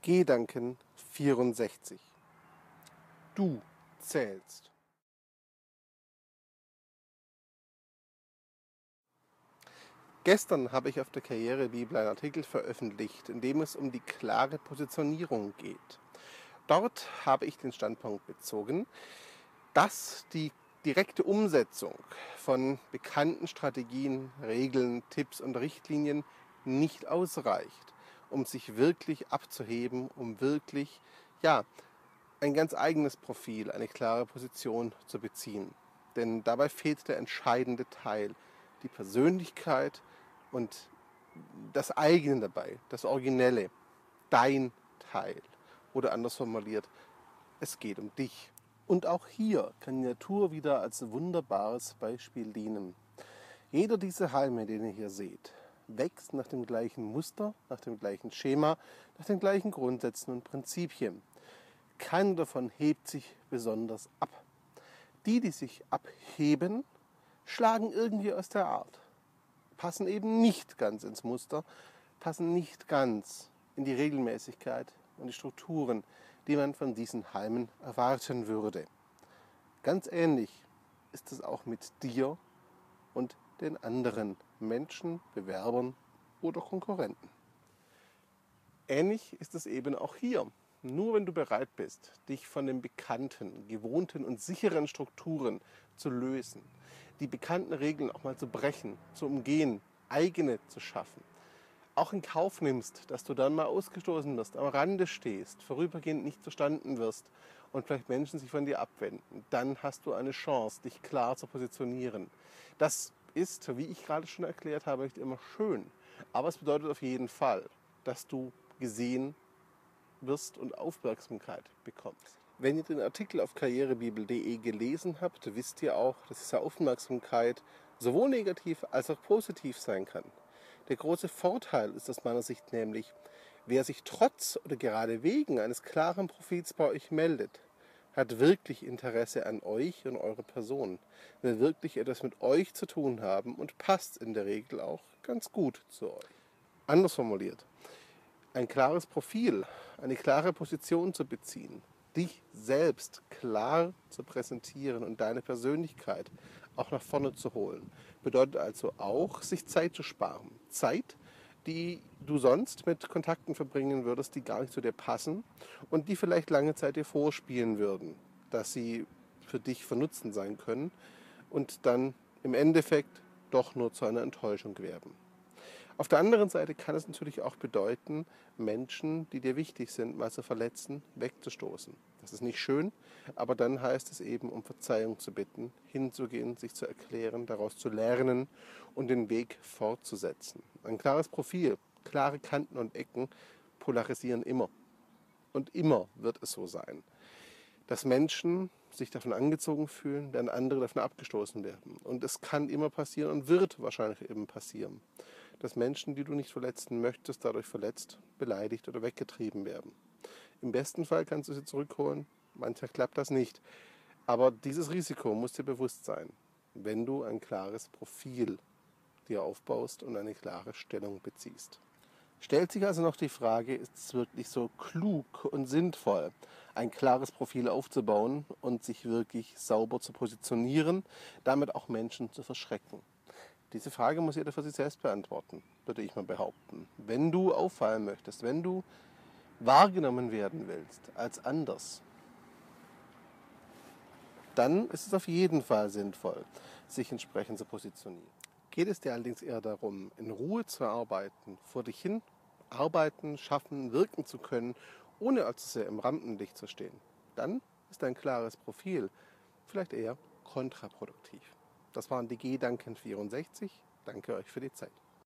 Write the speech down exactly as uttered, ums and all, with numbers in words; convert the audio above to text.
Gedanken vierundsechzig. Du zählst. Gestern habe ich auf der Karrierebibel einen Artikel veröffentlicht, in dem es um die klare Positionierung geht. Dort habe ich den Standpunkt bezogen, dass die direkte Umsetzung von bekannten Strategien, Regeln, Tipps und Richtlinien nicht ausreicht, um sich wirklich abzuheben, um wirklich, ja, ein ganz eigenes Profil, eine klare Position zu beziehen. Denn dabei fehlt der entscheidende Teil, die Persönlichkeit und das eigene dabei, das Originelle, dein Teil. Oder anders formuliert, es geht um dich. Und auch hier kann die Natur wieder als wunderbares Beispiel dienen. Jeder dieser Halme, den ihr hier seht, wächst nach dem gleichen Muster, nach dem gleichen Schema, nach den gleichen Grundsätzen und Prinzipien. Keiner davon hebt sich besonders ab. Die, die sich abheben, schlagen irgendwie aus der Art, passen eben nicht ganz ins Muster, passen nicht ganz in die Regelmäßigkeit und die Strukturen, die man von diesen Halmen erwarten würde. Ganz ähnlich ist es auch mit dir und den anderen Menschen, Bewerbern oder Konkurrenten. Ähnlich ist es eben auch hier. Nur wenn du bereit bist, dich von den bekannten, gewohnten und sicheren Strukturen zu lösen, die bekannten Regeln auch mal zu brechen, zu umgehen, eigene zu schaffen, auch in Kauf nimmst, dass du dann mal ausgestoßen wirst, am Rande stehst, vorübergehend nicht verstanden wirst und vielleicht Menschen sich von dir abwenden, dann hast du eine Chance, dich klar zu positionieren. Das ist, wie ich gerade schon erklärt habe, nicht immer schön, aber es bedeutet auf jeden Fall, dass du gesehen wirst und Aufmerksamkeit bekommst. Wenn ihr den Artikel auf karrierebibel punkt de gelesen habt, wisst ihr auch, dass diese Aufmerksamkeit sowohl negativ als auch positiv sein kann. Der große Vorteil ist aus meiner Sicht nämlich, wer sich trotz oder gerade wegen eines klaren Profils bei euch meldet, hat wirklich Interesse an euch und eurer Person, will wirklich etwas mit euch zu tun haben und passt in der Regel auch ganz gut zu euch. Anders formuliert, ein klares Profil, eine klare Position zu beziehen, dich selbst klar zu präsentieren und deine Persönlichkeit auch nach vorne zu holen, bedeutet also auch, sich Zeit zu sparen. Zeit, die du sonst mit Kontakten verbringen würdest, die gar nicht zu dir passen und die vielleicht lange Zeit dir vorspielen würden, dass sie für dich von Nutzen sein können und dann im Endeffekt doch nur zu einer Enttäuschung werden. Auf der anderen Seite kann es natürlich auch bedeuten, Menschen, die dir wichtig sind, mal zu verletzen, wegzustoßen. Das ist nicht schön, aber dann heißt es eben, um Verzeihung zu bitten, hinzugehen, sich zu erklären, daraus zu lernen und den Weg fortzusetzen. Ein klares Profil, klare Kanten und Ecken polarisieren immer. Und immer wird es so sein, dass Menschen sich davon angezogen fühlen, während andere davon abgestoßen werden. Und es kann immer passieren und wird wahrscheinlich eben passieren, dass Menschen, die du nicht verletzen möchtest, dadurch verletzt, beleidigt oder weggetrieben werden. Im besten Fall kannst du sie zurückholen, manchmal klappt das nicht. Aber dieses Risiko muss dir bewusst sein, wenn du ein klares Profil dir aufbaust und eine klare Stellung beziehst. Stellt sich also noch die Frage, ist es wirklich so klug und sinnvoll, ein klares Profil aufzubauen und sich wirklich sauber zu positionieren, damit auch Menschen zu verschrecken? Diese Frage muss jeder für sich selbst beantworten, würde ich mal behaupten. Wenn du auffallen möchtest, wenn du wahrgenommen werden willst als anders, dann ist es auf jeden Fall sinnvoll, sich entsprechend zu positionieren. Geht es dir allerdings eher darum, in Ruhe zu arbeiten, vor dich hin arbeiten, schaffen, wirken zu können, ohne allzu sehr im Rampenlicht zu stehen, dann ist ein klares Profil vielleicht eher kontraproduktiv. Das waren die Gedanken vierundsechzig. Danke euch für die Zeit.